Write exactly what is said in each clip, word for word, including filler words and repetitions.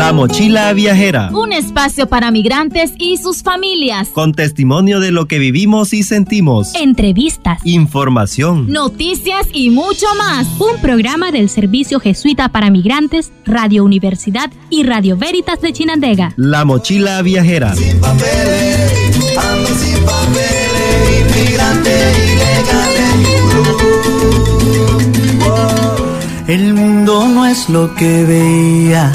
La Mochila Viajera. Un espacio para migrantes y sus familias. Con testimonio de lo que vivimos y sentimos. Entrevistas. Información. Noticias y mucho más. Un programa del Servicio Jesuita para Migrantes, Radio Universidad y Radio Veritas de Chinandega. La Mochila Viajera. Sin papeles, ando sin papeles, inmigrante ilegal. Oh. El mundo no es lo que veía.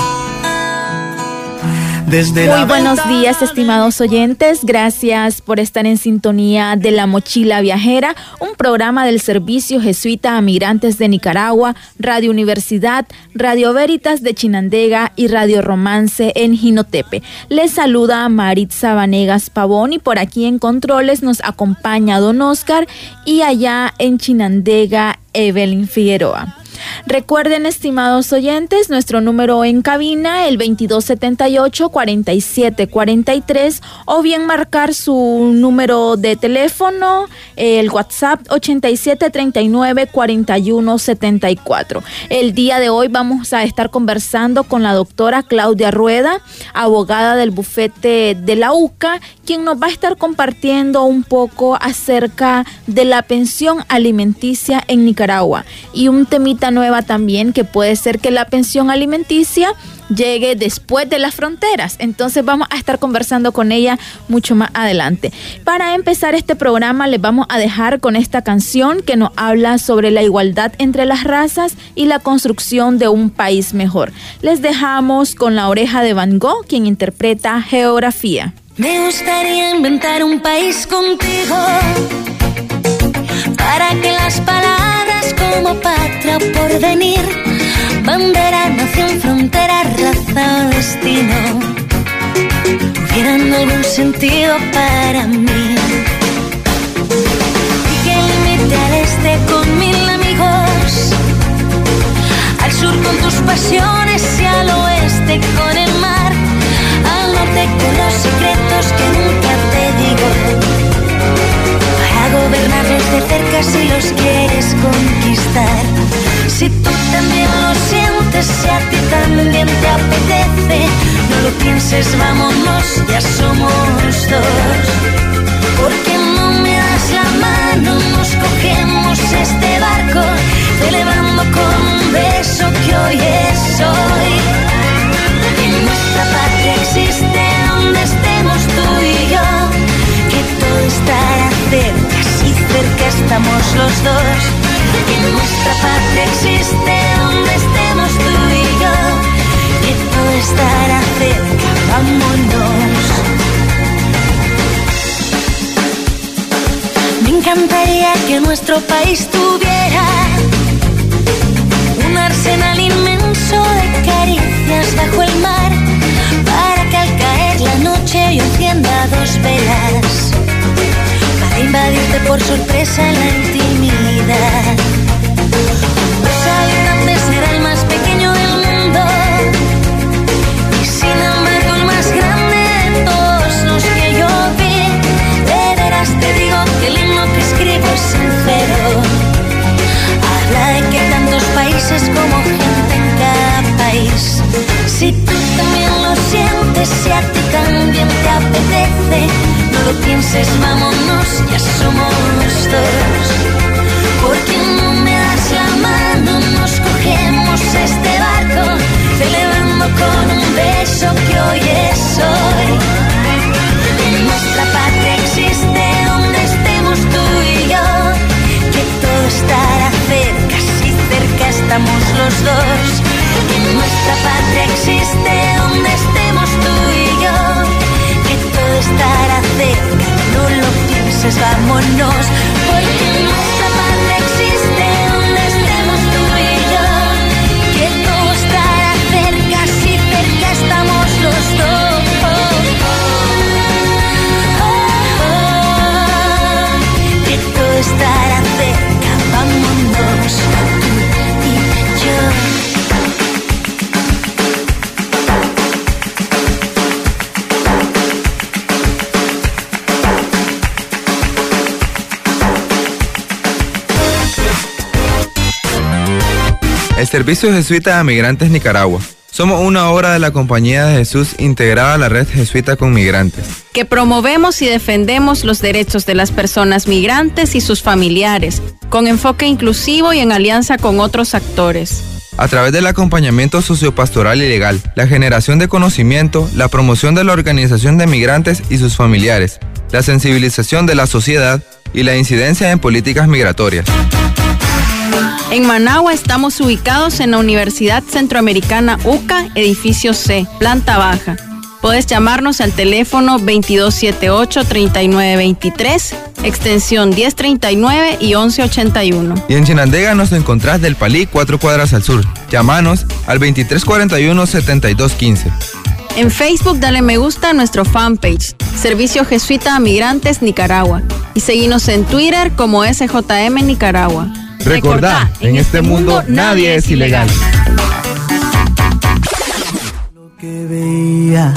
Desde Muy buenos días, estimados oyentes. Gracias por estar en sintonía de La Mochila Viajera, un programa del Servicio Jesuita a Migrantes de Nicaragua, Radio Universidad, Radio Veritas de Chinandega y Radio Romance en Jinotepe. Les saluda Maritza Vanegas Pavón y por aquí en Controles nos acompaña Don Oscar y allá en Chinandega, Evelyn Figueroa. Recuerden, estimados oyentes, nuestro número en cabina, el veintidós setenta y ocho, cuarenta y siete cuarenta y tres, o bien marcar su número de teléfono, el WhatsApp ochenta y siete treinta y nueve cuarenta y uno setenta y cuatro. El día de hoy vamos a estar conversando con la doctora Claudia Rueda, abogada del bufete de la U C A, quien nos va a estar compartiendo un poco acerca de la pensión alimenticia en Nicaragua y un temita nueva también, que puede ser que la pensión alimenticia llegue después de las fronteras. Entonces vamos a estar conversando con ella mucho más adelante. Para empezar este programa les vamos a dejar con esta canción que nos habla sobre la igualdad entre las razas y la construcción de un país mejor. Les dejamos con La Oreja de Van Gogh, quien interpreta Geografía. Me gustaría inventar un país contigo, para que las palabras como patria o porvenir, bandera, nación, frontera, raza o destino, tuvieran algún sentido para mí. Y que limite al este con mil amigos, al sur con tus pasiones y al oeste con el mar, al norte con los secretos que nunca te digo, gobernarlos de cerca si los quieres conquistar. Si tú también lo sientes, si a ti también te apetece, no lo pienses, vámonos, ya somos dos. Porque no me das la mano, nos cogemos este barco, celebrando con un beso que hoy es hoy. En nuestra patria existe donde estemos tú y yo, que todo estará cerca, si cerca estamos los dos. En nuestra patria existe donde estemos tú y yo, que todo estará cerca, vámonos. Me encantaría que nuestro país tuviera un arsenal inmenso de caricias bajo el mar, para que al caer la noche yo encienda dos velas, para invadirte por sorpresa en la intimidad. Pues al grande será el más pequeño del mundo, y sin embargo el más grande de todos los que yo vi. De veras te digo que el himno que escribo es sincero, habla de que tantos países como gente en cada país. Si tú también lo sientes, si a ti también te apetece, no lo pienses, vámonos, ya somos dos. Porque no me das la mano, nos cogemos este barco, celebrando con un beso que hoy es hoy. En nuestra patria existe donde estemos tú y yo, que todo estará cerca, si cerca estamos los dos. En nuestra patria existe donde estemos tú y yo, que todo estará cerca, no lo pienses, vámonos. Porque en nuestra patria existe donde estemos tú y yo, que todo estará cerca, si cerca estamos los dos. Oh, oh, oh, que todo estará cerca, vámonos, tú y yo. El Servicio Jesuita a Migrantes Nicaragua, Somos una obra de la Compañía de Jesús integrada a la Red Jesuita con Migrantes, que promovemos y defendemos los derechos de las personas migrantes y sus familiares, con enfoque inclusivo y en alianza con otros actores. A través del acompañamiento sociopastoral y legal, la generación de conocimiento, la promoción de la organización de migrantes y sus familiares, la sensibilización de la sociedad y la incidencia en políticas migratorias. En Managua estamos ubicados en la Universidad Centroamericana U C A, edificio C, planta baja. Puedes llamarnos al teléfono veintidós setenta y ocho, treinta y nueve veintitrés, extensión diez treinta y nueve y once ochenta y uno. Y en Chinandega nos encontrás del Palí, cuatro cuadras al sur. Llámanos al veintitrés cuarenta y uno, setenta y dos quince. En Facebook dale me gusta a nuestro fanpage, Servicio Jesuita a Migrantes Nicaragua. Y seguinos en Twitter como S J M Nicaragua. Recordá, en este mundo nadie es ilegal. Lo que veía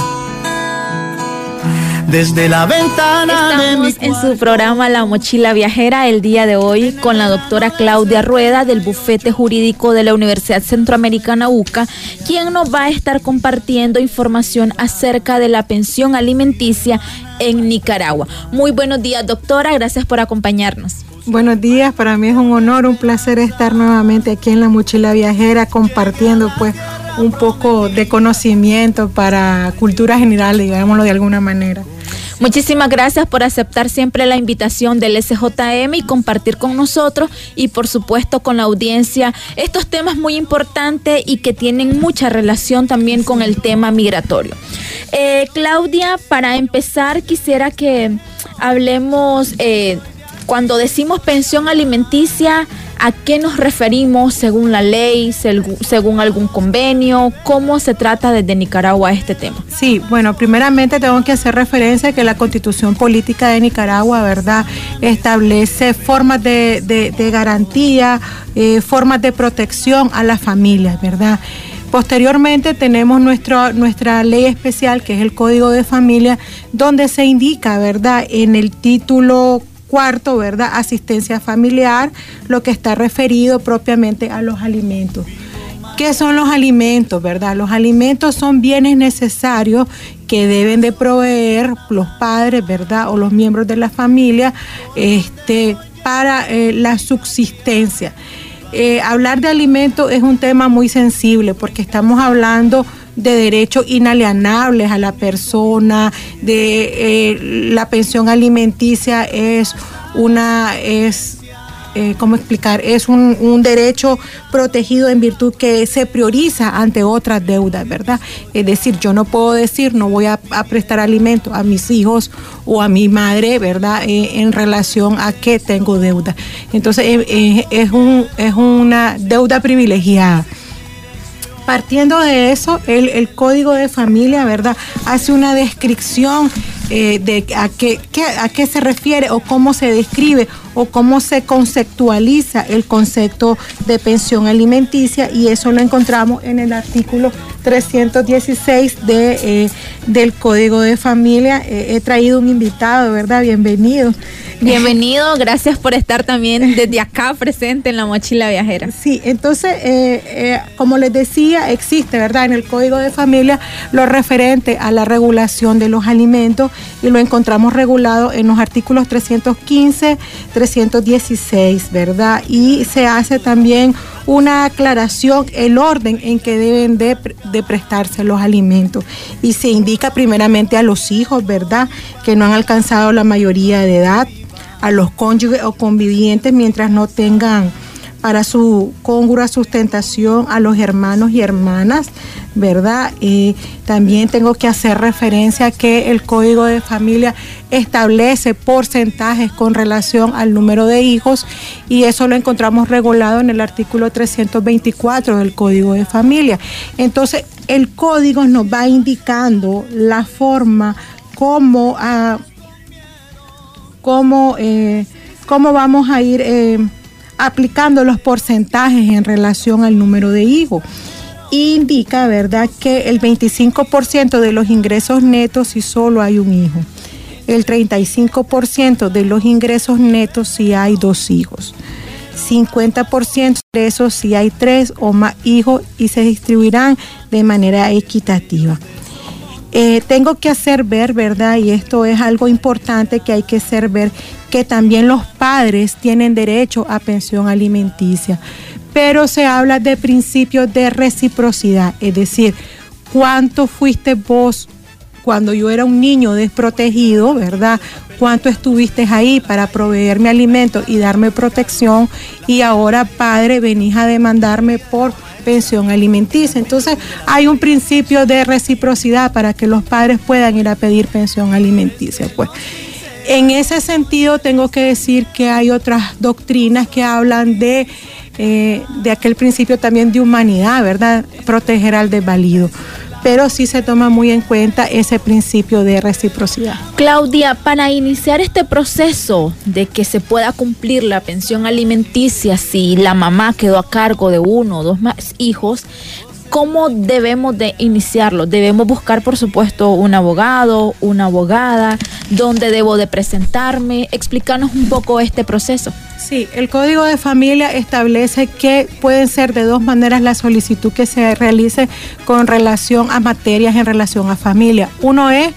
desde la ventana de mi Estamos en su programa La Mochila Viajera el día de hoy con la doctora Claudia Rueda del Bufete Jurídico de la Universidad Centroamericana U C A, quien nos va a estar compartiendo información acerca de la pensión alimenticia en Nicaragua. Muy buenos días, doctora, gracias por acompañarnos. Buenos días, para mí es un honor, un placer estar nuevamente aquí en La Mochila Viajera compartiendo pues un poco de conocimiento para cultura general, digámoslo de alguna manera. Muchísimas gracias por aceptar siempre la invitación del S J M y compartir con nosotros y por supuesto con la audiencia estos temas muy importantes y que tienen mucha relación también con el tema migratorio. Eh, Claudia, para empezar quisiera que hablemos, eh, cuando decimos pensión alimenticia, ¿a qué nos referimos según la ley, según algún convenio? ¿Cómo se trata desde Nicaragua este tema? Sí, bueno, primeramente tengo que hacer referencia a que la Constitución Política de Nicaragua, ¿verdad?, establece formas de, de, de garantía, eh, formas de protección a las familias, ¿verdad? Posteriormente tenemos nuestro, nuestra ley especial, que es el Código de Familia, donde se indica, ¿verdad?, en el título cuarto, ¿verdad?, asistencia familiar, lo que está referido propiamente a los alimentos. ¿Qué son los alimentos, verdad? Los alimentos son bienes necesarios que deben de proveer los padres, ¿verdad?, o los miembros de la familia, este, para eh, la subsistencia. Eh, hablar de alimentos es un tema muy sensible porque estamos hablando de derechos inalienables a la persona, de eh, la pensión alimenticia es una, es, eh, ¿cómo explicar? Es un, un derecho protegido en virtud que se prioriza ante otras deudas, ¿verdad? Es decir, yo no puedo decir, no voy a, a prestar alimentos a mis hijos o a mi madre, ¿verdad?, eh, en relación a que tengo deuda. Entonces, eh, eh, es, un, es una deuda privilegiada. Partiendo de eso, el, el Código de Familia, ¿verdad?, hace una descripción eh, de a qué, qué, a qué se refiere o cómo se describe o cómo se conceptualiza el concepto de pensión alimenticia, y eso lo encontramos en el artículo trescientos dieciséis de, eh, del Código de Familia. Eh, he traído un invitado, ¿verdad? Bienvenido. Bienvenido, gracias por estar también desde acá presente en La Mochila Viajera. Sí, entonces, eh, eh, como les decía, existe, ¿verdad?, en el Código de Familia lo referente a la regulación de los alimentos, y lo encontramos regulado en los artículos trescientos quince, trescientos dieciséis, ¿verdad? Y se hace también una aclaración, el orden en que deben de, de prestarse los alimentos, y se indica primeramente a los hijos, ¿verdad?, que no han alcanzado la mayoría de edad, a los cónyuges o convivientes mientras no tengan para su congrua sustentación, a los hermanos y hermanas, ¿verdad? Y también tengo que hacer referencia a que el Código de Familia establece porcentajes con relación al número de hijos, y eso lo encontramos regulado en el artículo trescientos veinticuatro del Código de Familia. Entonces, el código nos va indicando la forma como, uh, cómo, eh, cómo vamos a ir eh, aplicando los porcentajes en relación al número de hijos. Indica, ¿verdad?, que el veinticinco por ciento de los ingresos netos si solo hay un hijo, el treinta y cinco por ciento de los ingresos netos si hay dos hijos, cincuenta por ciento de eso si hay tres o más hijos y se distribuirán de manera equitativa. Eh, tengo que hacer ver, ¿verdad? Y esto es algo importante que hay que hacer ver, que también los padres tienen derecho a pensión alimenticia, pero se habla de principios de reciprocidad, es decir, ¿cuánto fuiste vos cuando yo era un niño desprotegido, ¿verdad? ¿Cuánto estuviste ahí para proveerme alimento y darme protección? Y ahora, padre, venís a demandarme por pensión alimenticia. Entonces, hay un principio de reciprocidad para que los padres puedan ir a pedir pensión alimenticia, pues. En ese sentido, tengo que decir que hay otras doctrinas que hablan de, eh, de aquel principio también de humanidad, ¿verdad? Proteger al desvalido. Pero sí se toma muy en cuenta ese principio de reciprocidad. Claudia, para iniciar este proceso de que se pueda cumplir la pensión alimenticia si la mamá quedó a cargo de uno o dos más hijos, ¿cómo debemos de iniciarlo? Debemos buscar, por supuesto, un abogado, una abogada, ¿dónde debo de presentarme? Explícanos un poco este proceso. Sí, el Código de Familia establece que pueden ser de dos maneras la solicitud que se realice con relación a materias en relación a familia. Uno es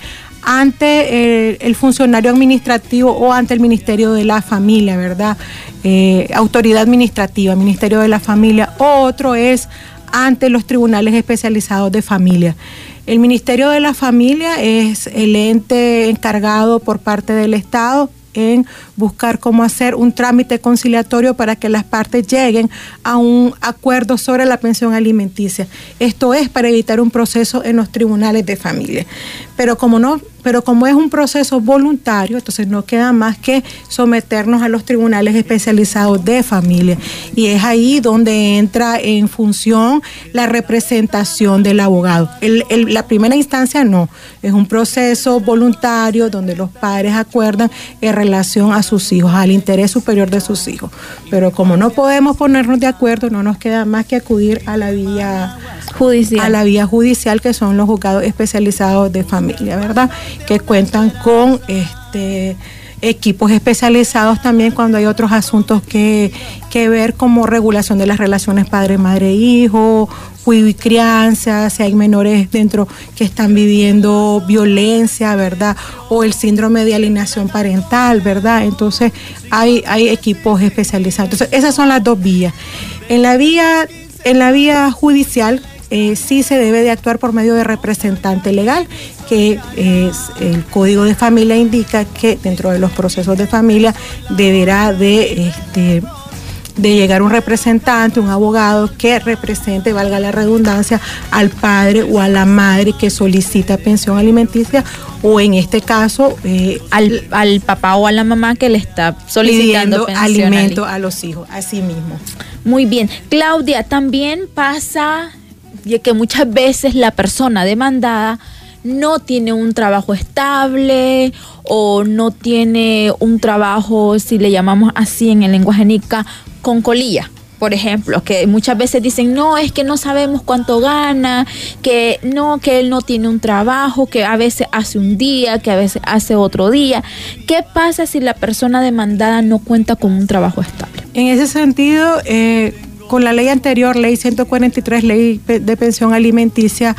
ante el, el funcionario administrativo o ante el Ministerio de la Familia, ¿verdad? Eh, autoridad administrativa, Ministerio de la Familia. O otro es ante los tribunales especializados de familia. El Ministerio de la Familia es el ente encargado por parte del Estado en buscar cómo hacer un trámite conciliatorio para que las partes lleguen a un acuerdo sobre la pensión alimenticia. Esto es para evitar un proceso en los tribunales de familia. Pero como no, pero como es un proceso voluntario, entonces no queda más que someternos a los tribunales especializados de familia. Y es ahí donde entra en función la representación del abogado. El, el, la primera instancia no, es un proceso voluntario donde los padres acuerdan en relación a sus hijos, al interés superior de sus hijos. Pero como no podemos ponernos de acuerdo, no nos queda más que acudir a la vía judicial, a la vía judicial, que son los juzgados especializados de familia, ¿verdad? Que cuentan con este equipos especializados también cuando hay otros asuntos que, que ver, como regulación de las relaciones padre, madre, hijo, cuidado y crianza, si hay menores dentro que están viviendo violencia, ¿verdad? O el síndrome de alienación parental, ¿verdad? Entonces hay, hay equipos especializados. Entonces esas son las dos vías. En la vía, en la vía judicial, Eh, sí se debe de actuar por medio de representante legal, que es el Código de Familia indica que dentro de los procesos de familia deberá de, este, de llegar un representante, un abogado que represente, valga la redundancia, al padre o a la madre que solicita pensión alimenticia, o en este caso eh, al, al papá o a la mamá que le está solicitando pensión alimento a los hijos, así mismo. Muy bien. Claudia, también pasa y que muchas veces la persona demandada no tiene un trabajo estable o no tiene un trabajo, si le llamamos así en el lenguaje nica, con colilla, por ejemplo, que muchas veces dicen, no, es que no sabemos cuánto gana, que no, que él no tiene un trabajo, que a veces hace un día, que a veces hace otro día. ¿Qué pasa si la persona demandada no cuenta con un trabajo estable? En ese sentido, eh, con la ley anterior, ley ciento cuarenta y tres, ley de pensión alimenticia,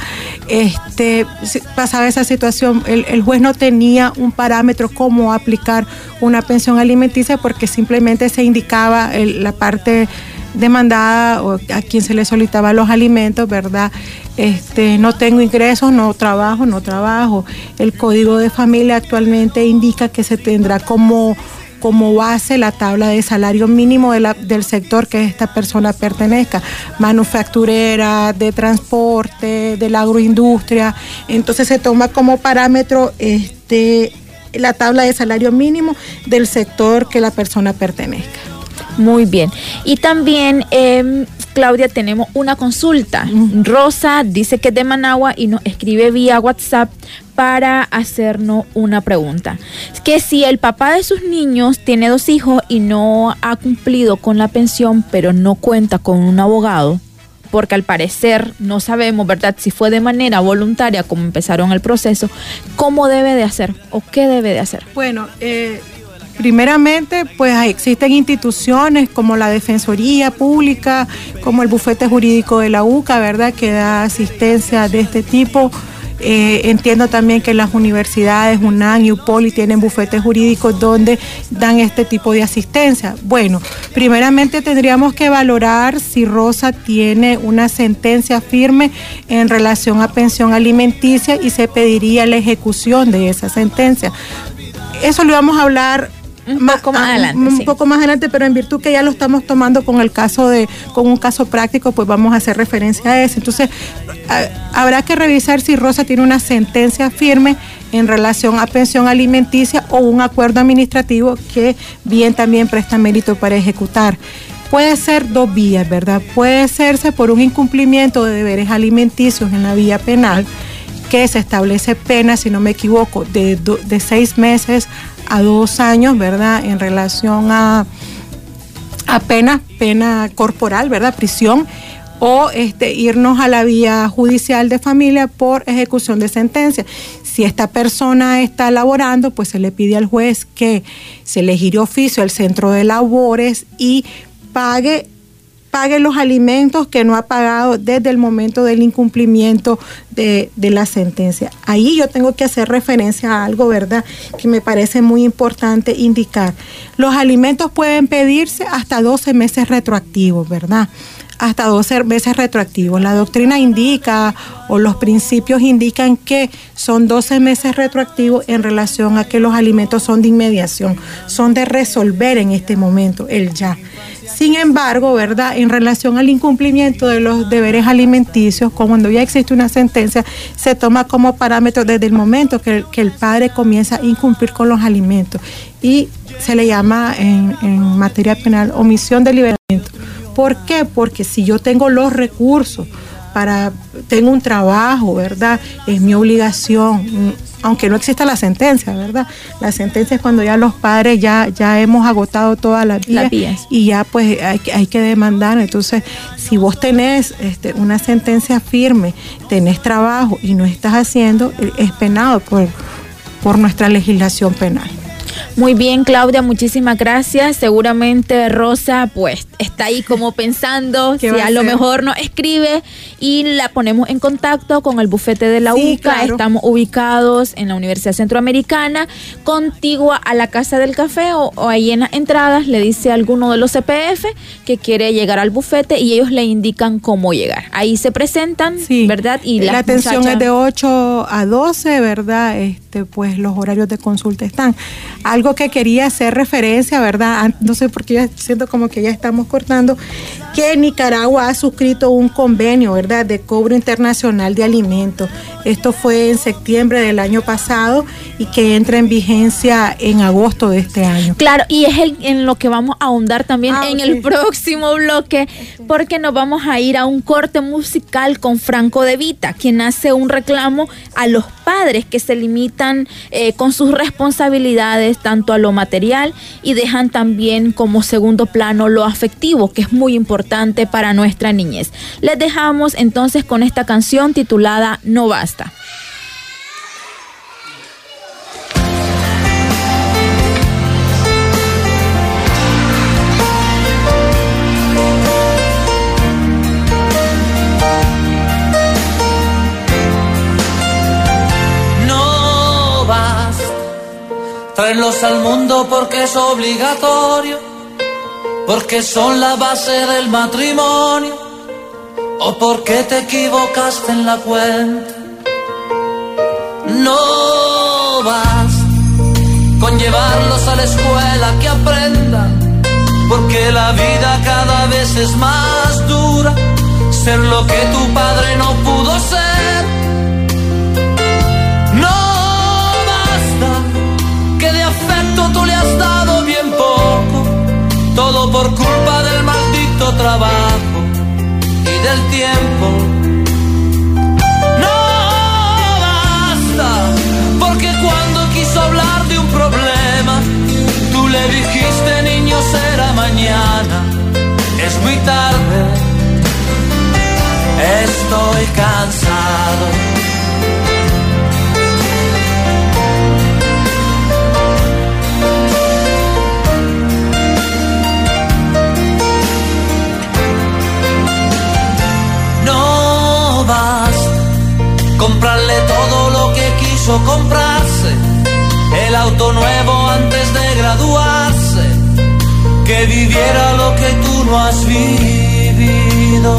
este, pasaba esa situación. El, el juez no tenía un parámetro cómo aplicar una pensión alimenticia, porque simplemente se indicaba el, la parte demandada o a quien se le solicitaba los alimentos, ¿verdad? Este, no tengo ingresos, no trabajo, no trabajo. El Código de Familia actualmente indica que se tendrá como como base la tabla de salario mínimo de la, del sector que esta persona pertenezca, manufacturera, de transporte, de la agroindustria. Entonces se toma como parámetro este, la tabla de salario mínimo del sector que la persona pertenezca. Muy bien. Y también, eh, Claudia, tenemos una consulta. Uh-huh. Rosa dice que es de Managua y nos escribe vía WhatsApp para hacernos una pregunta. Que si el papá de sus niños tiene dos hijos y no ha cumplido con la pensión, pero no cuenta con un abogado, porque al parecer no sabemos, ¿verdad?, si fue de manera voluntaria como empezaron el proceso, ¿cómo debe de hacer o qué debe de hacer? Bueno, eh... Primeramente, pues existen instituciones como la Defensoría Pública, como el Bufete Jurídico de la U C A, ¿verdad?, que da asistencia de este tipo. Eh, entiendo también que las universidades, UNAM y UPOLI, tienen bufetes jurídicos donde dan este tipo de asistencia. Bueno, primeramente tendríamos que valorar si Rosa tiene una sentencia firme en relación a pensión alimenticia y se pediría la ejecución de esa sentencia. Eso lo vamos a hablar un poco más adelante, un sí. poco más adelante, pero en virtud que ya lo estamos tomando con el caso de, con un caso práctico, pues vamos a hacer referencia a eso. Entonces, a, habrá que revisar si Rosa tiene una sentencia firme en relación a pensión alimenticia o un acuerdo administrativo que bien también presta mérito para ejecutar. Puede ser dos vías, ¿verdad? Puede hacerse por un incumplimiento de deberes alimenticios en la vía penal, que se establece pena, si no me equivoco, de, do, de seis meses a dos años, ¿verdad?, en relación a, a pena, pena corporal, ¿verdad?, prisión, o este, irnos a la vía judicial de familia por ejecución de sentencia. Si esta persona está laborando, pues se le pide al juez que se le gire oficio al centro de labores y pague pague los alimentos que no ha pagado desde el momento del incumplimiento de, de la sentencia. Ahí yo tengo que hacer referencia a algo, ¿verdad?, que me parece muy importante indicar. Los alimentos pueden pedirse hasta doce meses retroactivos, ¿verdad?, hasta doce meses retroactivos. La doctrina indica, o los principios indican que son doce meses retroactivos en relación a que los alimentos son de inmediación, son de resolver en este momento, el ya. Sin embargo, ¿verdad?, en relación al incumplimiento de los deberes alimenticios, cuando ya existe una sentencia, se toma como parámetro desde el momento que el, que el padre comienza a incumplir con los alimentos y se le llama en, en materia penal omisión de liberamiento. ¿Por qué? Porque si yo tengo los recursos para, tengo un trabajo, ¿verdad?, es mi obligación, aunque no exista la sentencia, ¿verdad? La sentencia es cuando ya los padres ya, ya hemos agotado todas las vías, las vías. Y ya pues hay, hay que demandar. Entonces, si vos tenés este, una sentencia firme, tenés trabajo y no estás haciendo, es penado por, por nuestra legislación penal. Muy bien, Claudia, muchísimas gracias. Seguramente Rosa pues está ahí como pensando si a, a lo mejor nos escribe y la ponemos en contacto con el bufete de la sí, U C A. Claro. Estamos ubicados en la Universidad Centroamericana, contigua a la Casa del Café, o, o ahí en las entradas le dice a alguno de los C P F que quiere llegar al bufete y ellos le indican cómo llegar. Ahí se presentan, sí, ¿verdad? Y la atención muchachas... es de ocho a doce, ¿verdad? Este, pues los horarios de consulta están. Algo que quería hacer referencia, ¿verdad? No sé por qué ya siento como que ya estamos cortando, que Nicaragua ha suscrito un convenio, ¿verdad?, de cobro internacional de alimentos. Esto fue en septiembre del año pasado y que entra en vigencia en agosto de este año. Claro, y es el, en lo que vamos a ahondar también ah, en okay. el próximo bloque, porque nos vamos a ir a un corte musical con Franco De Vita, quien hace un reclamo a los padres que se limitan eh, con sus responsabilidades tanto a lo material y dejan también como segundo plano lo afectivo, que es muy importante para nuestra niñez. Les dejamos entonces con esta canción titulada No Basta. No basta traerlos al mundo porque es obligatorio, porque son la base del matrimonio, o porque te equivocaste en la cuenta. No basta con llevarlos a la escuela que aprendan, porque la vida cada vez es más dura, ser lo que tu padre no pudo ser. No basta que de afecto tú le has dado bien poco, todo por culpa del maldito trabajo y del tiempo. No basta porque cuando quiso hablar de un problema, tú le dijiste, niño, será mañana, es muy tarde, estoy cansado. quiso comprarse el auto nuevo antes de graduarse, que viviera lo que tú no has vivido.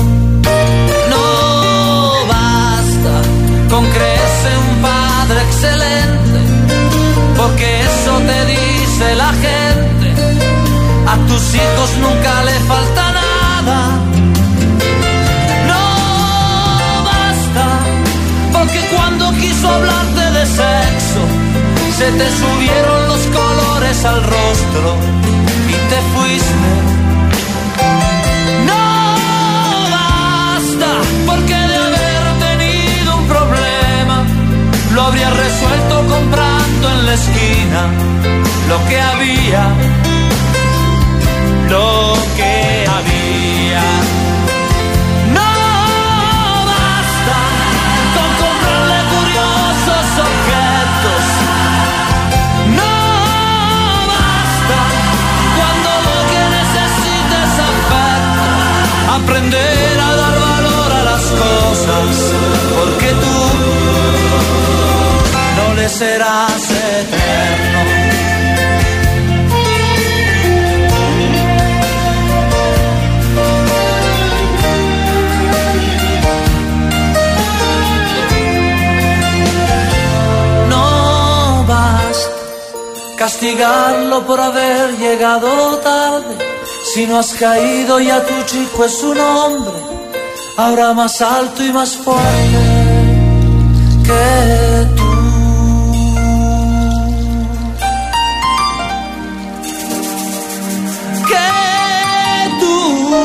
No basta con creerse un padre excelente, porque eso te dice la gente. A tus hijos nunca le falta nada. No basta, porque cuando quiso hablarte de sexo, se te subieron los colores al rostro y te fuiste. No basta, porque de haber tenido un problema, lo habría resuelto comprando en la esquina lo que había, lo que había. No basta con comprarle curiosos objetos. No basta cuando lo que necesites es afecto. Aprender a dar valor a las cosas, porque tú no le serás eterno. Castigarlo por haber llegado tarde, si no has caído ya tu chico es un hombre, ahora más alto y más fuerte que tú. Que tú.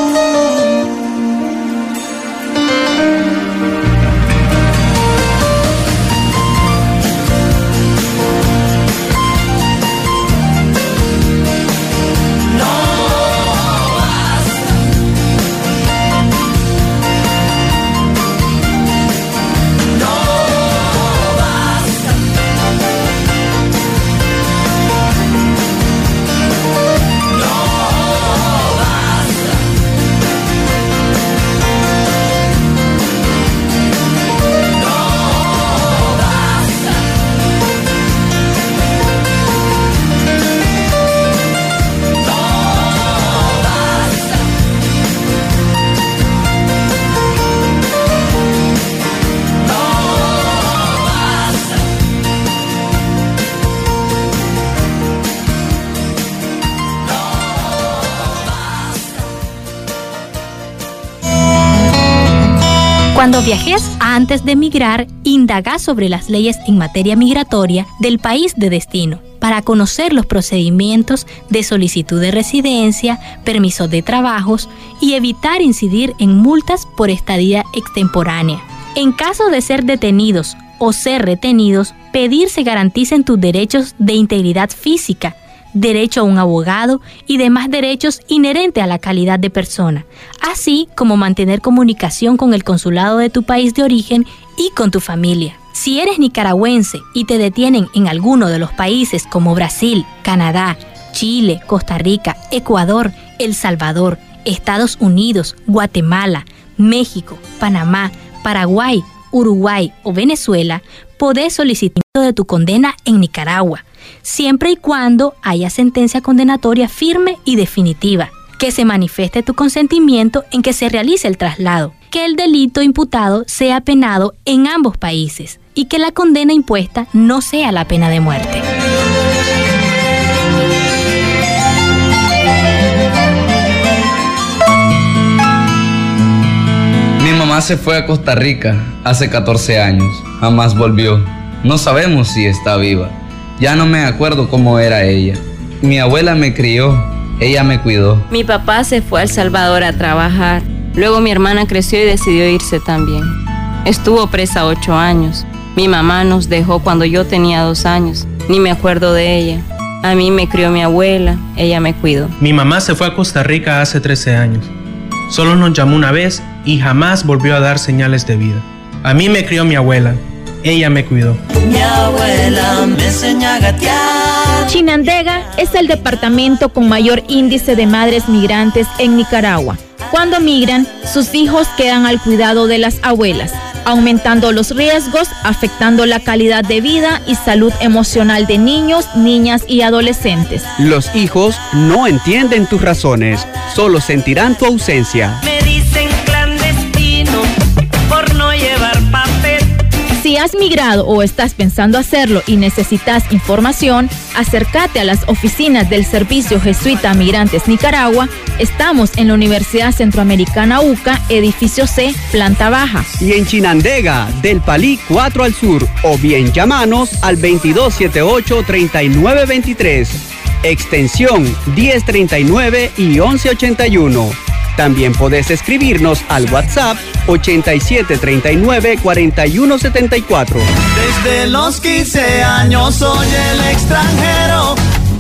Cuando viajes antes de emigrar, indaga sobre las leyes en materia migratoria del país de destino para conocer los procedimientos de solicitud de residencia, permisos de trabajos y evitar incidir en multas por estadía extemporánea. En caso de ser detenidos o ser retenidos, pedir se garanticen tus derechos de integridad física, derecho a un abogado y demás derechos inherentes a la calidad de persona, así como mantener comunicación con el consulado de tu país de origen y con tu familia. Si eres nicaragüense y te detienen en alguno de los países como Brasil, Canadá, Chile, Costa Rica, Ecuador, El Salvador, Estados Unidos, Guatemala, México, Panamá, Paraguay, Uruguay o Venezuela, podés solicitar de tu condena en Nicaragua, siempre y cuando haya sentencia condenatoria firme y definitiva, que se manifieste tu consentimiento en que se realice el traslado, que el delito imputado sea penado en ambos países y que la condena impuesta no sea la pena de muerte. Mi mamá se fue a Costa Rica hace catorce años, jamás volvió. No sabemos si está viva. Ya no me acuerdo cómo era ella. Mi abuela me crió, ella me cuidó. Mi papá se fue a El Salvador a trabajar. Luego mi hermana creció y decidió irse también. Estuvo presa ocho años. Mi mamá nos dejó cuando yo tenía dos años. Ni me acuerdo de ella. A mí me crió mi abuela, ella me cuidó. Mi mamá se fue a Costa Rica hace trece años. Solo nos llamó una vez y jamás volvió a dar señales de vida. A mí me crió mi abuela. Ella me cuidó. Mi abuela me enseñó a gatear. Chinandega es el departamento con mayor índice de madres migrantes en Nicaragua. Cuando migran, sus hijos quedan al cuidado de las abuelas, aumentando los riesgos, afectando la calidad de vida y salud emocional de niños, niñas y adolescentes. Los hijos no entienden tus razones, solo sentirán tu ausencia. Me dicen clandestino por no llevar papel. Si has migrado o estás pensando hacerlo y necesitas información, acércate a las oficinas del Servicio Jesuita a Migrantes Nicaragua. Estamos en la Universidad Centroamericana UCA, edificio C, planta baja. Y en Chinandega, del Palí cuatro al sur, o bien llámanos al veintidós setenta y ocho, treinta y nueve veintitrés, extensión diez treinta y nueve y once ochenta y uno. También podés escribirnos al WhatsApp ochenta y siete treinta y nueve cuarenta y uno setenta y cuatro. Desde los quince años soy el extranjero,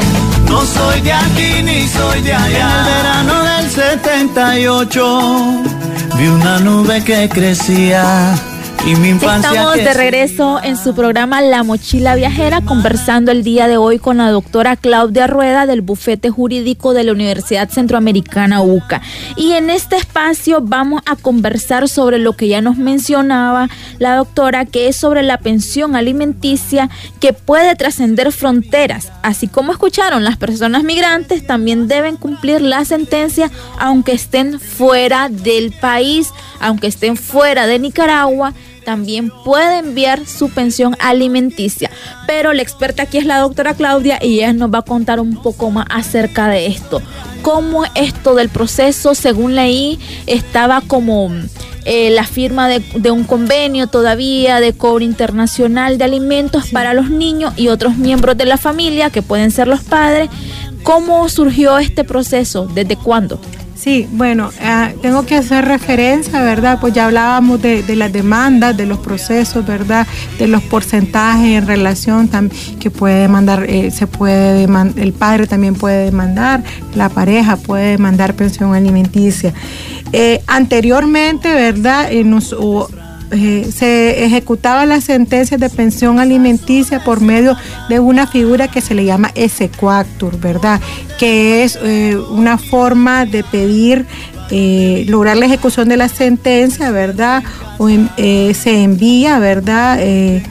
no soy de aquí ni soy de allá. En el verano del setenta y ocho vi una nube que crecía. Y mi infancia. Estamos de regreso en su programa La Mochila Viajera, conversando el día de hoy con la doctora Claudia Rueda del Bufete Jurídico de la Universidad Centroamericana UCA. Y en este espacio vamos a conversar sobre lo que ya nos mencionaba la doctora, que es sobre la pensión alimenticia que puede trascender fronteras. Así como escucharon, las personas migrantes también deben cumplir la sentencia aunque estén fuera del país, aunque estén fuera de Nicaragua. También puede enviar su pensión alimenticia. Pero la experta aquí es la doctora Claudia y ella nos va a contar un poco más acerca de esto. ¿Cómo esto del proceso? Según leí, estaba como eh, la firma de, de un convenio todavía de cobro internacional de alimentos sí. para los niños y otros miembros de la familia, que pueden ser los padres. ¿Cómo surgió este proceso? ¿Desde cuándo? Sí, bueno, eh, tengo que hacer referencia, ¿verdad? Pues ya hablábamos de, de las demandas, de los procesos, ¿verdad? De los porcentajes en relación tam- que puede demandar, eh, se puede demandar, el padre también puede demandar, la pareja puede demandar pensión alimenticia. Eh, anteriormente, ¿verdad? Eh, nos, o, Eh, se ejecutaba las sentencias de pensión alimenticia por medio de una figura que se le llama exequatur, ¿verdad? Que es eh, una forma de pedir, eh, lograr la ejecución de la sentencia, ¿verdad? O eh, se envía, ¿verdad? Eh,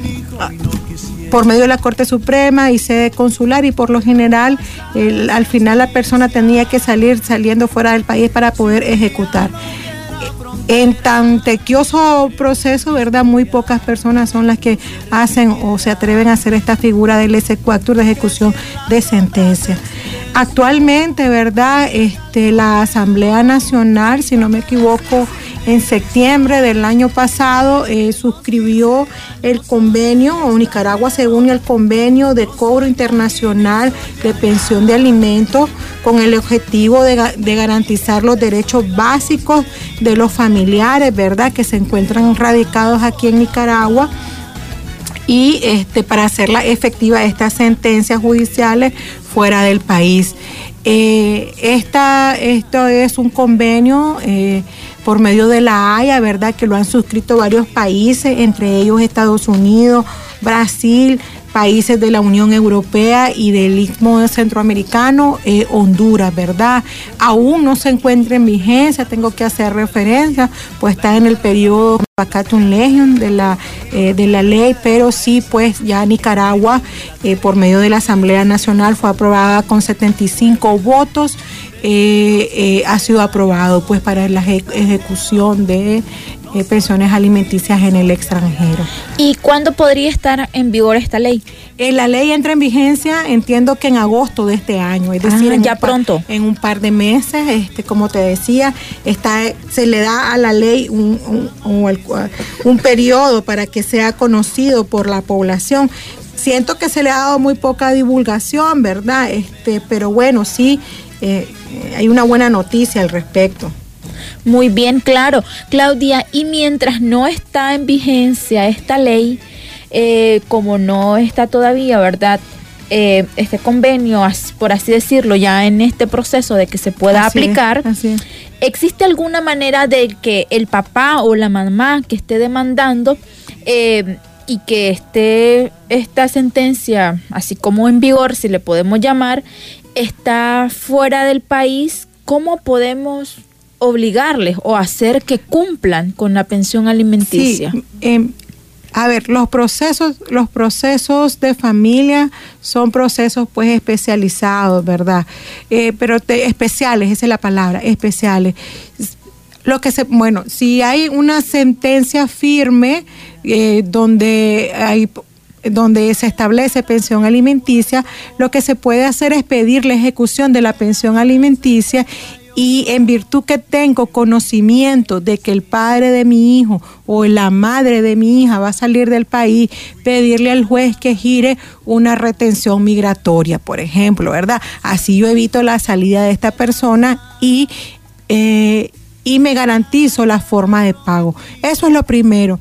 por medio de la Corte Suprema y sede consular, y por lo general el, al final la persona tenía que salir saliendo fuera del país para poder ejecutar. En tan tequioso proceso, ¿verdad? Muy pocas personas son las que hacen o se atreven a hacer esta figura del exequatur de ejecución de sentencia. Actualmente, ¿verdad? Este, la Asamblea Nacional, si no me equivoco, en septiembre del año pasado eh, suscribió el convenio, o Nicaragua se une al convenio de cobro internacional de pensión de alimentos con el objetivo de, de garantizar los derechos básicos de los familiares, ¿verdad? Que se encuentran radicados aquí en Nicaragua. Y este, para hacerla efectiva estas sentencias judiciales fuera del país. Eh, esta, esto es un convenio eh, por medio de la Haya, ¿verdad? Que lo han suscrito varios países, entre ellos Estados Unidos, Brasil, países de la Unión Europea y del Istmo Centroamericano, eh, Honduras, ¿verdad? Aún no se encuentra en vigencia, tengo que hacer referencia, pues está en el periodo vacatum legem de la, eh, de la ley, pero sí, pues ya Nicaragua, eh, por medio de la Asamblea Nacional, fue aprobada con setenta y cinco votos, eh, eh, ha sido aprobado pues para la eje- ejecución de Eh, pensiones alimenticias en el extranjero. ¿Y cuándo podría estar en vigor esta ley? Eh, la ley entra en vigencia, entiendo que en agosto de este año, es decir, ah, en ya un par, pronto. En un par de meses, este, como te decía, está, se le da a la ley un, un, un, un periodo para que sea conocido por la población. Siento que se le ha dado muy poca divulgación, ¿verdad? Este, pero bueno, sí, eh, hay una buena noticia al respecto. Muy bien, claro, Claudia, y mientras no está en vigencia esta ley, eh, como no está todavía, ¿verdad? Eh, este convenio, por así decirlo, ya en este proceso de que se pueda así aplicar, es, así es. ¿Existe alguna manera de que el papá o la mamá que esté demandando eh, y que esté esta sentencia, así como en vigor, si le podemos llamar, está fuera del país? ¿Cómo podemos obligarles o hacer que cumplan con la pensión alimenticia? Sí, eh, a ver, los procesos, los procesos de familia son procesos pues especializados, ¿verdad? Eh, pero te, especiales, esa es la palabra, especiales. Lo que se, bueno, si hay una sentencia firme eh, donde hay donde se establece pensión alimenticia, lo que se puede hacer es pedir la ejecución de la pensión alimenticia, y en virtud que tengo conocimiento de que el padre de mi hijo o la madre de mi hija va a salir del país, pedirle al juez que gire una retención migratoria, por ejemplo, ¿verdad? Así yo evito la salida de esta persona y, eh, y me garantizo la forma de pago. Eso es lo primero.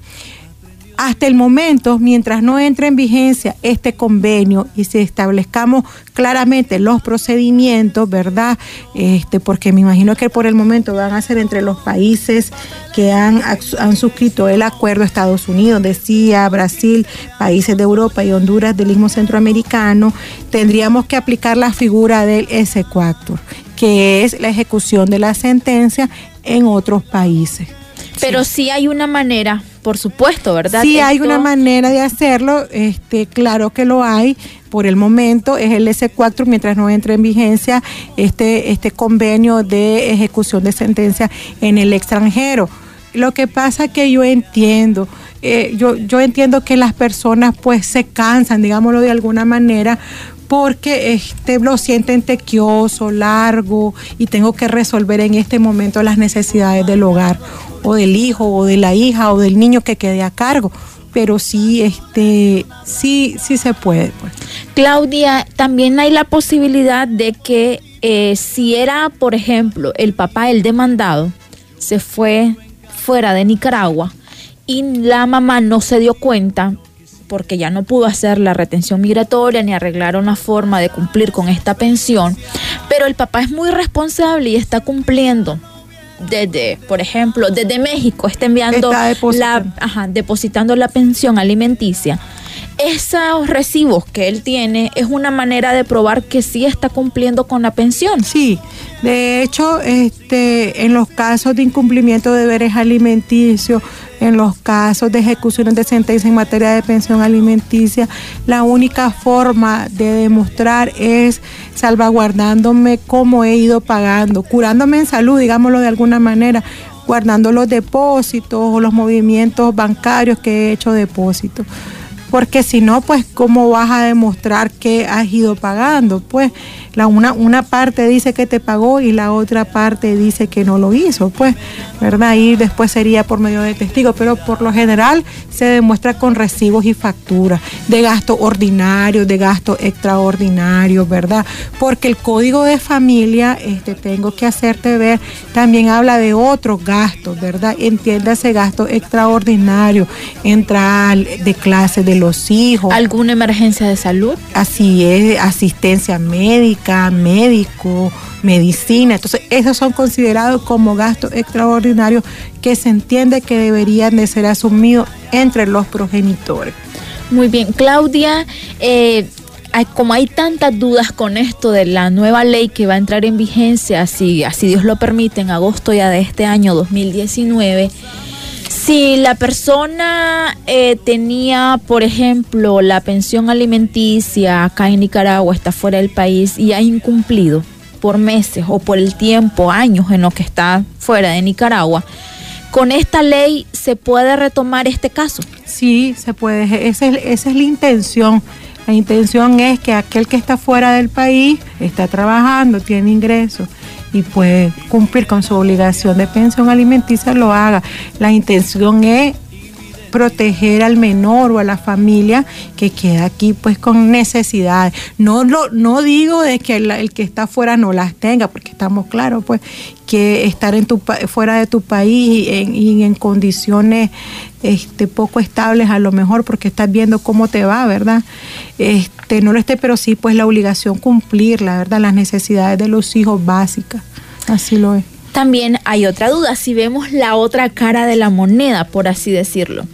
Hasta el momento, mientras no entre en vigencia este convenio y se establezcamos claramente los procedimientos, ¿verdad? Este, porque me imagino que por el momento van a ser entre los países que han, han suscrito el acuerdo, Estados Unidos, decía, Brasil, países de Europa y Honduras del Istmo Centroamericano, tendríamos que aplicar la figura del exequatur, que es la ejecución de la sentencia en otros países. Pero sí, sí hay una manera, por supuesto, ¿verdad? Sí, Esto... hay una manera de hacerlo, este, claro que lo hay. Por el momento es el exequatur mientras no entre en vigencia este, este convenio de ejecución de sentencia en el extranjero. Lo que pasa que yo entiendo, eh, yo, yo entiendo que las personas pues se cansan, digámoslo de alguna manera, porque este, lo sienten tequioso, largo, y tengo que resolver en este momento las necesidades del hogar, o del hijo, o de la hija, o del niño que quede a cargo. Pero sí, este, sí, sí se puede, pues. Claudia, también hay la posibilidad de que eh, si era, por ejemplo, el papá, el demandado, se fue fuera de Nicaragua y la mamá no se dio cuenta, porque ya no pudo hacer la retención migratoria ni arreglar una forma de cumplir con esta pensión, pero el papá es muy responsable y está cumpliendo desde, por ejemplo, desde México, está enviando está depositando. la, ajá, depositando la pensión alimenticia. Esos recibos que él tiene es una manera de probar que sí está cumpliendo con la pensión. Sí, de hecho, este, en los casos de incumplimiento de deberes alimenticios, en los casos de ejecuciones de sentencia en materia de pensión alimenticia, la única forma de demostrar es salvaguardándome cómo he ido pagando, curándome en salud, digámoslo de alguna manera, guardando los depósitos o los movimientos bancarios que he hecho depósitos. Porque si no, pues, ¿cómo vas a demostrar que has ido pagando? Pues, la una, una parte dice que te pagó y la otra parte dice que no lo hizo, pues, ¿verdad? Y después sería por medio de testigos, pero por lo general se demuestra con recibos y facturas de gasto ordinario, de gasto extraordinario, ¿verdad? Porque el código de familia, este, tengo que hacerte ver, también habla de otros gastos, ¿verdad? Entiéndase gasto extraordinario, entrar de clase de los hijos. ¿Alguna emergencia de salud? Así es, asistencia médica, médico, medicina. Entonces, esos son considerados como gastos extraordinarios que se entiende que deberían de ser asumidos entre los progenitores. Muy bien, Claudia, eh, hay, como hay tantas dudas con esto de la nueva ley que va a entrar en vigencia, si así Dios lo permite, en agosto ya de este año dos mil diecinueve, si la persona eh, tenía, por ejemplo, la pensión alimenticia acá en Nicaragua, está fuera del país y ha incumplido por meses o por el tiempo, años en los que está fuera de Nicaragua, ¿con esta ley se puede retomar este caso? Sí, se puede. Esa es, esa es la intención. La intención es que aquel que está fuera del país está trabajando, tiene ingresos y puede cumplir con su obligación de pensión alimenticia, lo haga. La intención es proteger al menor o a la familia que queda aquí pues con necesidades. No lo, no digo de que el, el que está fuera no las tenga, porque estamos claros pues que estar en tu fuera de tu país y en, y en condiciones este poco estables a lo mejor porque estás viendo cómo te va, ¿verdad? Este no lo esté, pero sí pues la obligación cumplirla, ¿verdad? Las necesidades de los hijos básicas. Así lo es. También hay otra duda, si vemos la otra cara de la moneda, por así decirlo.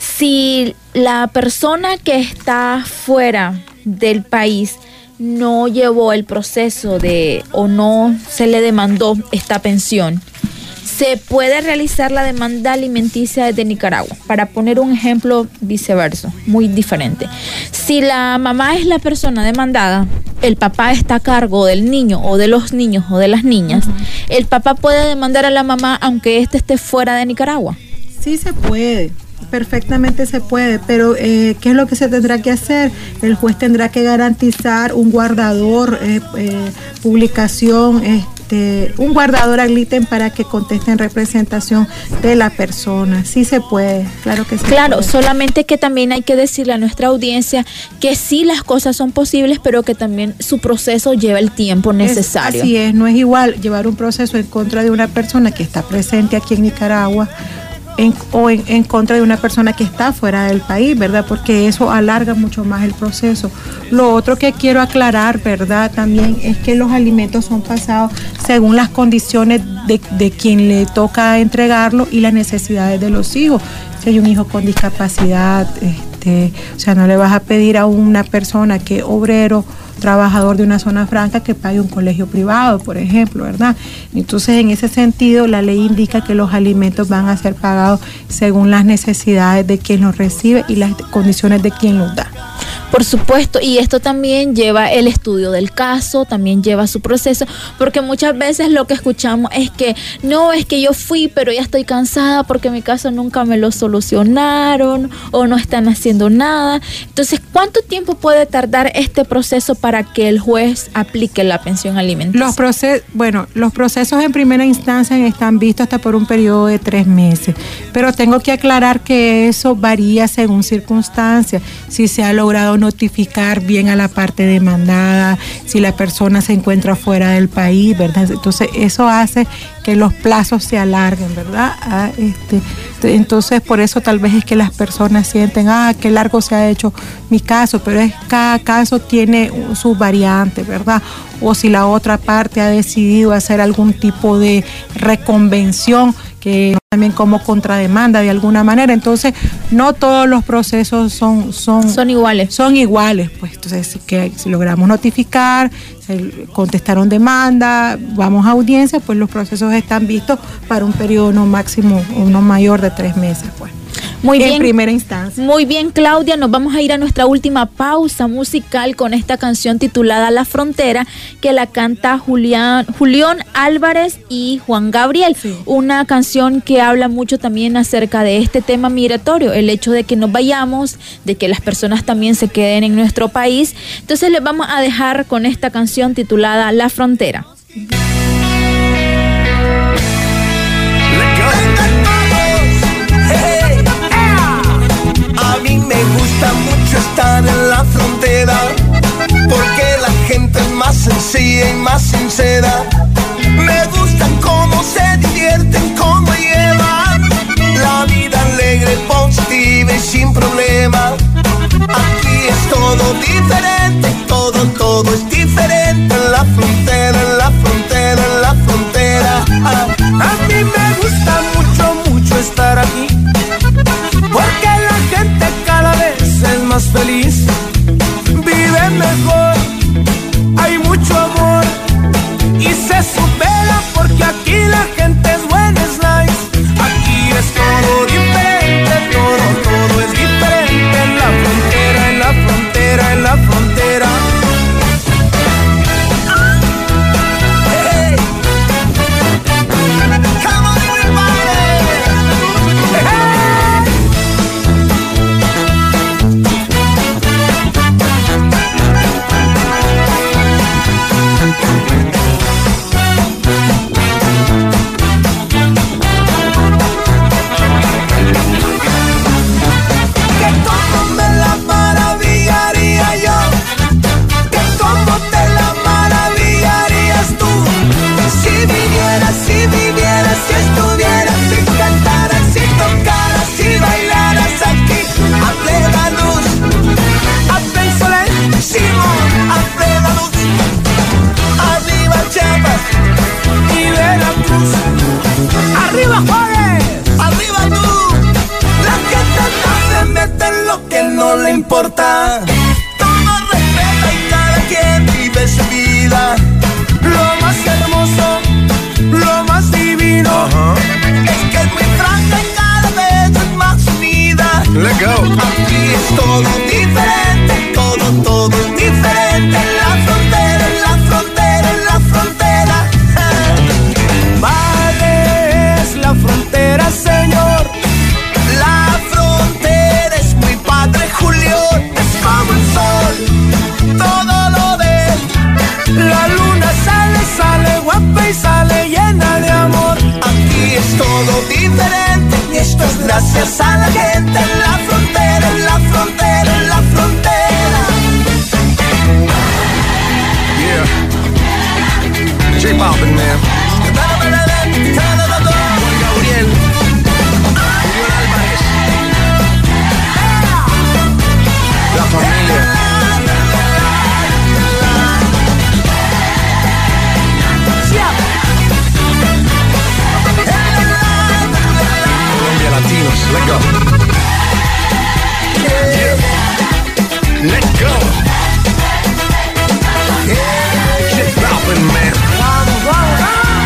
Si la persona que está fuera del país no llevó el proceso de o no se le demandó esta pensión, se puede realizar la demanda alimenticia desde Nicaragua. Para poner un ejemplo viceverso, muy diferente. Si la mamá es la persona demandada, el papá está a cargo del niño o de los niños o de las niñas, uh-huh. el papá puede demandar a la mamá aunque éste esté fuera de Nicaragua. Sí se puede. Perfectamente se puede, pero eh, ¿qué es lo que se tendrá que hacer? El juez tendrá que garantizar un guardador, eh, eh, publicación, este, un guardador ad litem para que conteste en representación de la persona. Sí se puede, claro que sí. Claro, puede. Solamente que también hay que decirle a nuestra audiencia que sí las cosas son posibles, pero que también su proceso lleva el tiempo necesario. Es, así es, no es igual llevar un proceso en contra de una persona que está presente aquí en Nicaragua, En, o en, en contra de una persona que está fuera del país, ¿verdad? Porque eso alarga mucho más el proceso. Lo otro que quiero aclarar, ¿verdad? También es que los alimentos son pasados según las condiciones de, de quien le toca entregarlo y las necesidades de los hijos. Si hay un hijo con discapacidad, este, o sea, no le vas a pedir a una persona que es obrero, trabajador de una zona franca, que pague un colegio privado, por ejemplo, ¿verdad? Entonces, en ese sentido, la ley indica que los alimentos van a ser pagados según las necesidades de quien los recibe y las condiciones de quien los da. Por supuesto, y esto también lleva el estudio del caso, también lleva su proceso, porque muchas veces lo que escuchamos es que no, es que yo fui, pero ya estoy cansada porque mi caso nunca me lo solucionaron o no están haciendo nada. Entonces, ¿cuánto tiempo puede tardar este proceso para que el juez aplique la pensión alimenticia? Los procesos, bueno, los procesos en primera instancia están vistos hasta por un periodo de tres meses, pero tengo que aclarar que eso varía según circunstancias. Si se ha logrado notificar bien a la parte demandada, si la persona se encuentra fuera del país, ¿verdad? Entonces eso hace que los plazos se alarguen, ¿verdad? Ah, este, entonces por eso tal vez es que las personas sienten, ah, qué largo se ha hecho mi caso, pero es cada caso tiene sus variantes, ¿verdad? O si la otra parte ha decidido hacer algún tipo de reconvención, que también como contrademanda de alguna manera. Entonces no todos los procesos son son, son iguales son iguales pues entonces que si logramos notificar, se contestaron demanda, vamos a audiencia, pues los procesos están vistos para un periodo no máximo o no mayor de tres meses, pues. Muy bien, en primera instancia. Muy bien, Claudia, nos vamos a ir a nuestra última pausa musical con esta canción titulada La Frontera, que la canta Julián, Julián Álvarez y Juan Gabriel. Sí. Una canción que habla mucho también acerca de este tema migratorio, el hecho de que nos vayamos, de que las personas también se queden en nuestro país. Entonces les vamos a dejar con esta canción titulada La Frontera. A mí me gusta mucho estar en la frontera, porque la gente es más sencilla y más sincera. Me gustan cómo se divierten, cómo llevan la vida alegre, positiva y sin problema. Aquí es todo diferente, todo, todo es diferente en la frontera, en la frontera, en la frontera. A, a mí me gusta mucho, mucho estar aquí, porque la gente cada vez es más feliz, vive mejor, hay mucho amor y se supera, porque aquí la gente es buena, es nice. Aquí es todo diferente, todo, todo es diferente en la frontera, en la frontera, en la frontera. Hey. Come on everybody. Hey. let's go. Aquí es todo diferente, todo, todo diferente. En la frontera, en la frontera, en la frontera. Vale es la frontera, señor. La frontera es mi padre Julián. Es como el sol, todo lo de él. La luna sale, sale guapa y sale llena de amor. Aquí es todo diferente y esto es gracias a la gente. En la frontera, en la frontera, en la frontera. Yeah. J Balvin, man. Juan Gabriel. Julián Álvarez. La familia. Colombia Latinos, let's go. Yeah. Let's go. Yeah. Keep dropping, man. Vamos, vamos,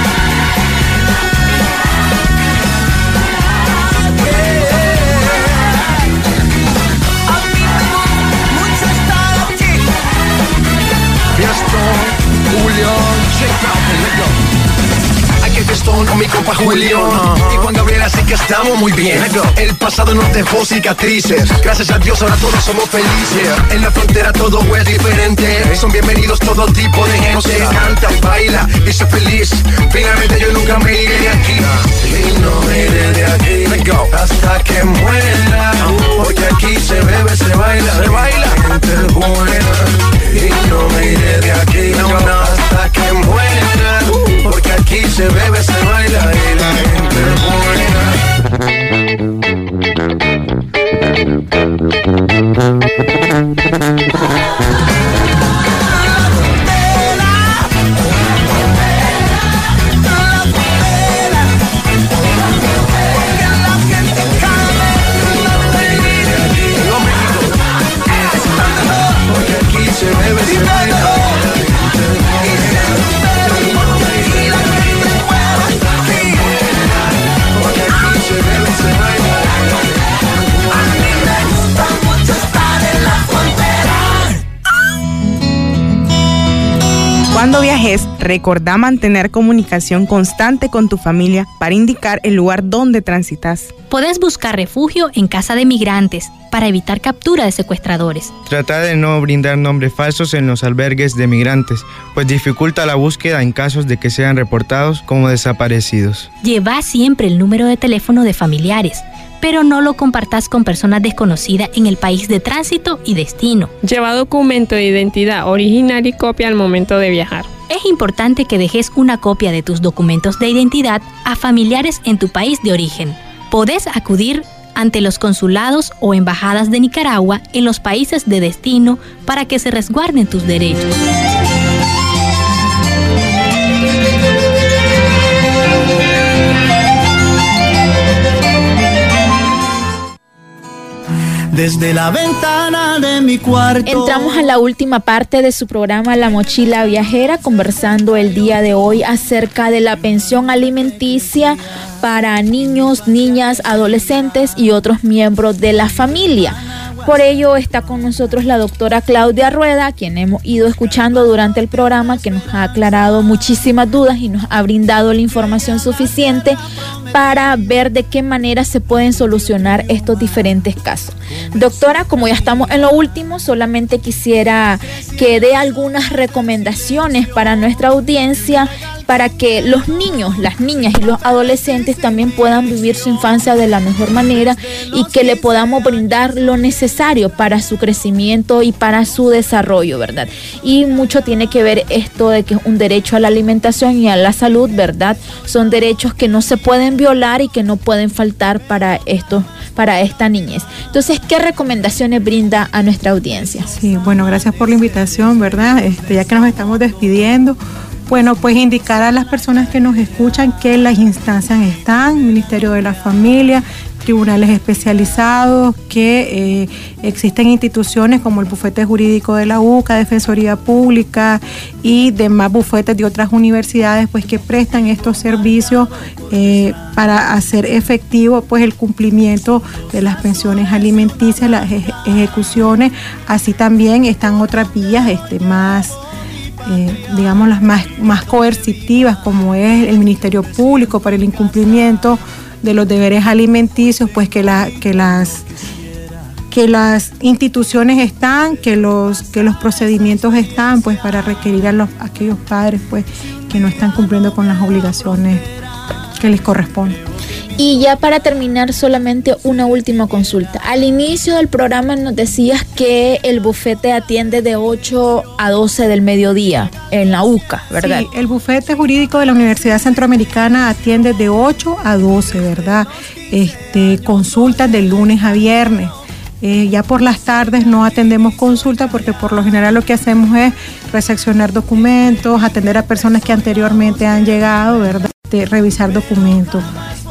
A mí me gusta mucho estar aquí. Fiestón, Julián, J Balvin, let's go. Aquí fiestón con mi compa Julián uh-huh. Y Juan Gabriel, así que estamos muy bien. El pasado nos dejó cicatrices. Gracias a Dios ahora todos somos felices. En la frontera todo es diferente. Son bienvenidos todo tipo de gente. Canta, baila y sé feliz. Finalmente yo nunca me iré de aquí. Y no me iré de aquí. Let's go. Hasta que muera. Porque aquí se bebe, se baila. Se baila. Gente buena. Y no me iré de aquí. No, no. Hasta que muera. Porque aquí se bebe, se baila y la gente porque aquí se bebe, se baila. Cuando viajes, recordá mantener comunicación constante con tu familia para indicar el lugar donde transitas. Podés buscar refugio en casa de migrantes para evitar captura de secuestradores. Trata de no brindar nombres falsos en los albergues de migrantes, pues dificulta la búsqueda en casos de que sean reportados como desaparecidos. Lleva siempre el número de teléfono de familiares, pero no lo compartas con personas desconocidas en el país de tránsito y destino. Lleva documento de identidad original y copia al momento de viajar. Es importante que dejes una copia de tus documentos de identidad a familiares en tu país de origen. Podés acudir ante los consulados o embajadas de Nicaragua en los países de destino para que se resguarden tus derechos. Desde la ventana de mi cuarto. Entramos a la última parte de su programa La Mochila Viajera, conversando el día de hoy acerca de la pensión alimenticia para niños, niñas, adolescentes y otros miembros de la familia. Por ello está con nosotros la doctora Claudia Rueda, quien hemos ido escuchando durante el programa, que nos ha aclarado muchísimas dudas y nos ha brindado la información suficiente para ver de qué manera se pueden solucionar estos diferentes casos. Doctora, como ya estamos en lo último, solamente quisiera que dé algunas recomendaciones para nuestra audiencia para que los niños, las niñas y los adolescentes también puedan vivir su infancia de la mejor manera y que le podamos brindar lo necesario para su crecimiento y para su desarrollo, ¿verdad? Y mucho tiene que ver esto de que es un derecho a la alimentación y a la salud, ¿verdad? Son derechos que no se pueden violar y que no pueden faltar para estos, para esta niñez. Entonces, ¿qué recomendaciones brinda a nuestra audiencia? Sí, bueno, gracias por la invitación, ¿verdad? Este, ya que nos estamos despidiendo, bueno, pues indicar a las personas que nos escuchan que las instancias están, Ministerio de la Familia, tribunales especializados, que eh, existen instituciones como el Bufete Jurídico de la U C A, Defensoría Pública y demás bufetes de otras universidades, pues que prestan estos servicios eh, para hacer efectivo pues el cumplimiento de las pensiones alimenticias, las eje- ejecuciones. Así también están otras vías este, más Eh, digamos las más, más coercitivas, como es el Ministerio Público para el incumplimiento de los deberes alimenticios, pues que, la, que, las, que las instituciones están, que los, que los procedimientos están, pues para requerir a, los, a aquellos padres pues que no están cumpliendo con las obligaciones que les corresponden. Y ya para terminar, solamente una última consulta. Al inicio del programa nos decías que el bufete atiende de ocho a doce del mediodía en la U C A, ¿verdad? Sí, el bufete jurídico de la Universidad Centroamericana atiende de ocho a doce, ¿verdad? Este, consultas de lunes a viernes. Eh, ya por las tardes no atendemos consultas porque por lo general lo que hacemos es recepcionar documentos, atender a personas que anteriormente han llegado, ¿verdad? De revisar documentos.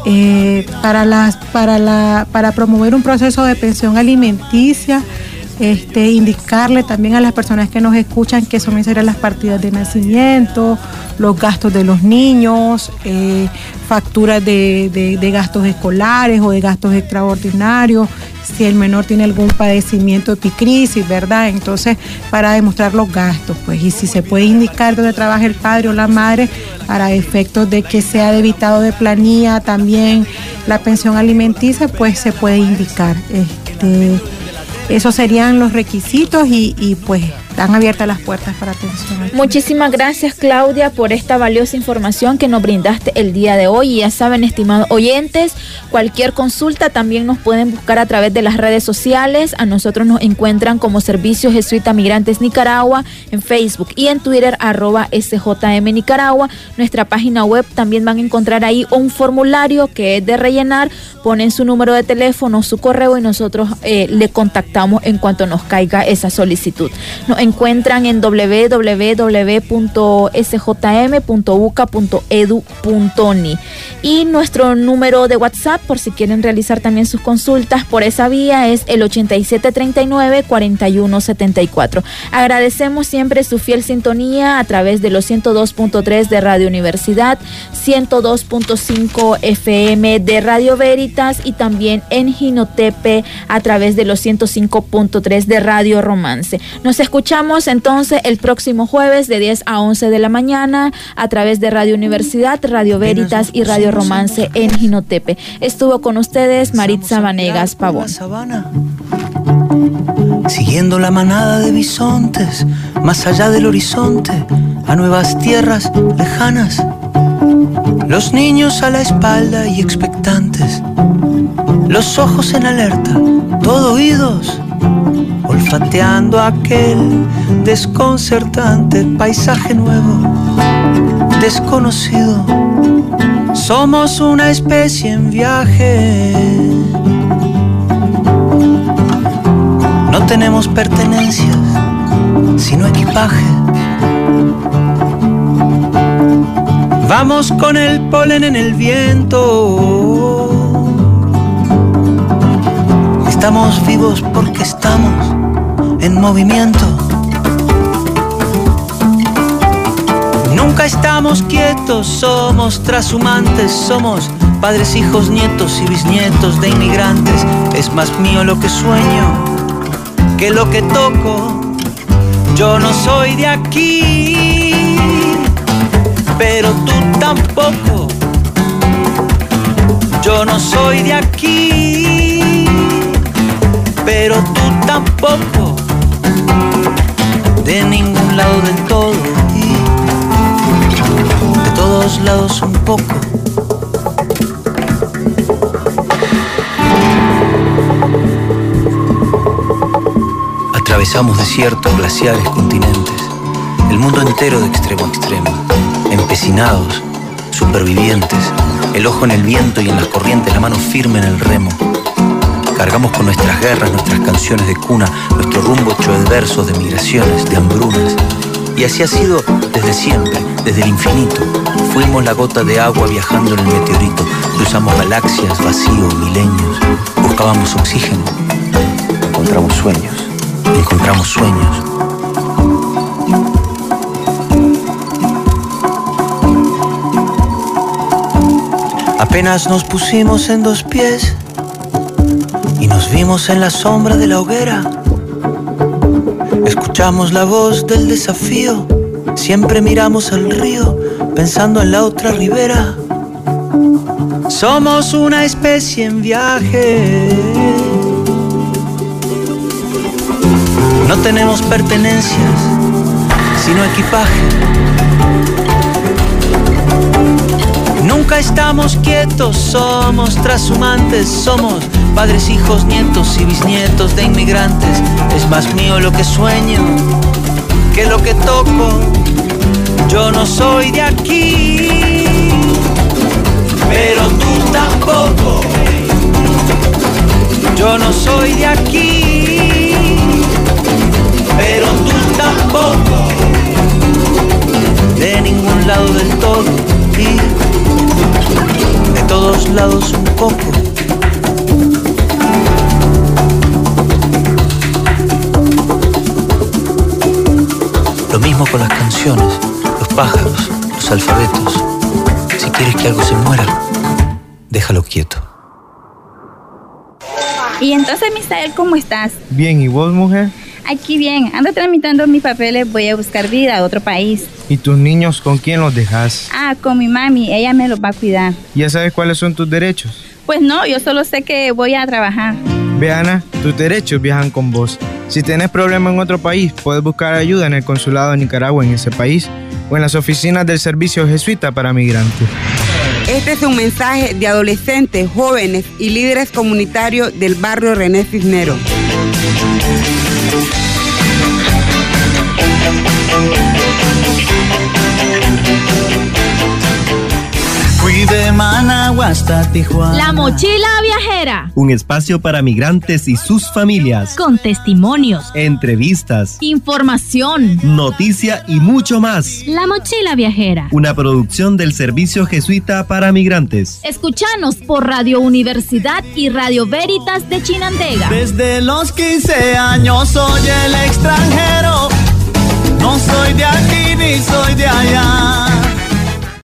Eh, para, las, para, la, para promover un proceso de pensión alimenticia, este, indicarle también a las personas que nos escuchan que son necesarias las partidas de nacimiento, los gastos de los niños, eh, facturas de, de, de gastos escolares o de gastos extraordinarios, si el menor tiene algún padecimiento epicrisis, ¿verdad? Entonces, para demostrar los gastos, pues, y si se puede indicar dónde trabaja el padre o la madre, para efectos de que sea debitado de planilla también la pensión alimenticia, pues se puede indicar. Este, esos serían los requisitos y, y pues están abiertas las puertas para atención. Muchísimas gracias, Claudia, por esta valiosa información que nos brindaste el día de hoy. Y ya saben, estimados oyentes, cualquier consulta también nos pueden buscar a través de las redes sociales. A nosotros nos encuentran como Servicio Jesuita Migrantes Nicaragua en Facebook y en Twitter, arroba S J M Nicaragua. Nuestra página web también van a encontrar ahí un formulario que es de rellenar. Ponen su número de teléfono, su correo y nosotros eh, le contactamos en cuanto nos caiga esa solicitud. Nos encuentran en w w w punto s j m punto u c a punto e d u punto n i y nuestro número de WhatsApp, por si quieren realizar también sus consultas por esa vía, es el ochenta y siete treinta y nueve cuarenta y uno setenta y cuatro. Agradecemos siempre su fiel sintonía a través de los ciento dos punto tres de Radio Universidad, ciento dos punto cinco F M de Radio Veritas y también en Jinotepe a través de los ciento cinco punto tres de Radio Romance. Nos escuchamos entonces el próximo jueves de diez a once de la mañana a través de Radio Universidad, Radio Veritas y Radio Romance en Jinotepe. Estuvo con ustedes Maritza Vanegas Pavón. Siguiendo la manada de bisontes, más allá del horizonte, a nuevas tierras lejanas. Los niños a la espalda y expectantes, los ojos en alerta, todo oídos, olfateando aquel desconcertante paisaje nuevo, desconocido. Somos una especie en viaje. No tenemos pertenencias, sino equipaje. Vamos con el polen en el viento. Estamos vivos porque estamos en movimiento. Nunca estamos quietos, somos trashumantes, somos padres, hijos, nietos y bisnietos de inmigrantes. Es más mío lo que sueño que lo que toco. Yo no soy de aquí, pero tú tampoco. Yo no soy de aquí, pero tú tampoco. De ningún lado del todo y de todos lados un poco. Atravesamos desiertos, glaciares, continentes, el mundo entero de extremo a extremo, empecinados, supervivientes, el ojo en el viento y en las corrientes, la mano firme en el remo. Cargamos con nuestras guerras, nuestras canciones de cuna, nuestro rumbo hecho de versos, de migraciones, de hambrunas. Y así ha sido desde siempre, desde el infinito. Fuimos la gota de agua viajando en el meteorito. Cruzamos galaxias, vacío, milenios. Buscábamos oxígeno. Encontramos sueños. Encontramos sueños. Apenas nos pusimos en dos pies y nos vimos en la sombra de la hoguera. Escuchamos la voz del desafío. Siempre miramos al río pensando en la otra ribera. Somos una especie en viaje. No tenemos pertenencias, sino equipaje. Nunca estamos quietos, somos trashumantes, somos padres, hijos, nietos y bisnietos de inmigrantes. Es más mío lo que sueño que lo que toco. Yo no soy de aquí, pero tú tampoco. Yo no soy de aquí, pero tú tampoco. De ningún lado del todo y de todos lados un poco. Lo mismo con las canciones, los pájaros, los alfabetos. Si quieres que algo se muera, déjalo quieto. Y entonces, Misael, ¿cómo estás? Bien, ¿y vos, mujer? Aquí bien, ando tramitando mis papeles, voy a buscar vida a otro país. ¿Y tus niños con quién los dejas? Ah, con mi mami, ella me los va a cuidar. ¿Ya sabes cuáles son tus derechos? Pues no, yo solo sé que voy a trabajar. Ve, Ana, tus derechos viajan con vos. Si tenés problema en otro país, puedes buscar ayuda en el consulado de Nicaragua en ese país o en las oficinas del Servicio Jesuita para Migrantes. Este es un mensaje de adolescentes, jóvenes y líderes comunitarios del barrio René Cisneros. Fui de Managua hasta Tijuana. La Mochila Viajera. Un espacio para migrantes y sus familias. Con testimonios, entrevistas, información, noticia y mucho más. La Mochila Viajera. Una producción del Servicio Jesuita para Migrantes. Escúchanos por Radio Universidad y Radio Veritas de Chinandega. Desde los quince años soy el extranjero. No soy de aquí ni soy de allá.